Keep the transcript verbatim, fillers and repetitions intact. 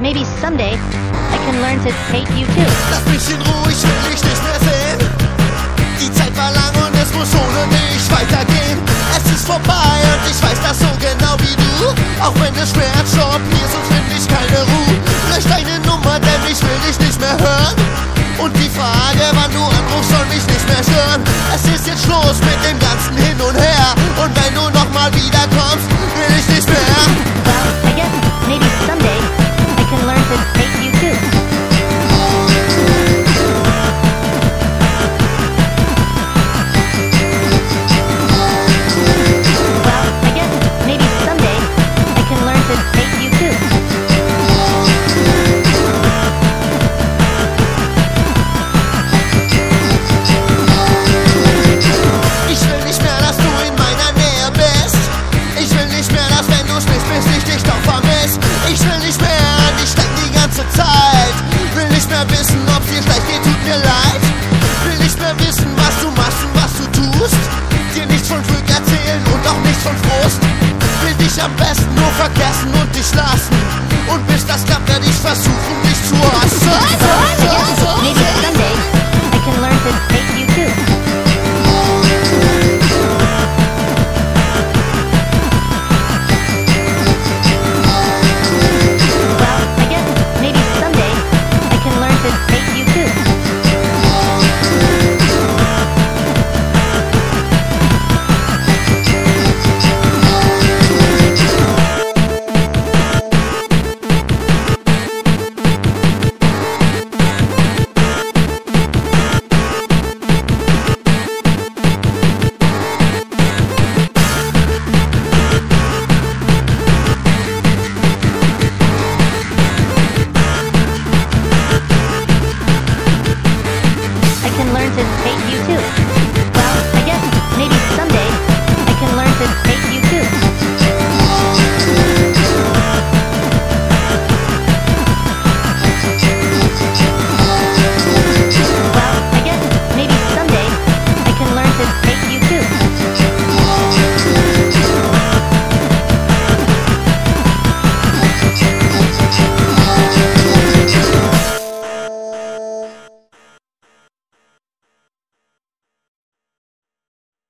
maybe someday I can learn to hate you too. Lass mich in Ruhe, ich will dich nicht mehr sehen. Die Zeit war lang und es muss ohne mich weitergehen. Es ist vorbei und ich weiß das so genau wie du. Auch wenn es schmerzt, stopp hier, sonst finde ich keine Ruhe. Lösch deine Nummer, denn ich will dich nicht mehr hören. Und die Frage, wann du anrufst, soll mich nicht mehr stören. Es ist jetzt Schluss mit dem ganzen Hin und Her. Und wenn du nochmal wiederkommst, will ich nicht mehr. Well, I guess maybe someday I can learn to hate you too. Well, I guess maybe someday I can learn to hate you too. Ich will nicht mehr, dass du in meiner Nähe bist. Ich will nicht mehr, dass wenn du sprichst, bis ich dich doch vermisst. Ich will nicht mehr an dich denken die ganze Zeit. Will nicht mehr wissen, ob dir schlecht geht, tut mir leid. Will nicht mehr wissen, was du machst und was du tust. Dir nichts von Glück erzählen und auch nichts von Frust. Will dich am besten nur vergessen und dich lassen. Und bis das klappt, werde ich versuchen, dich zu hassen. Well, I guess maybe someday I can learn to hate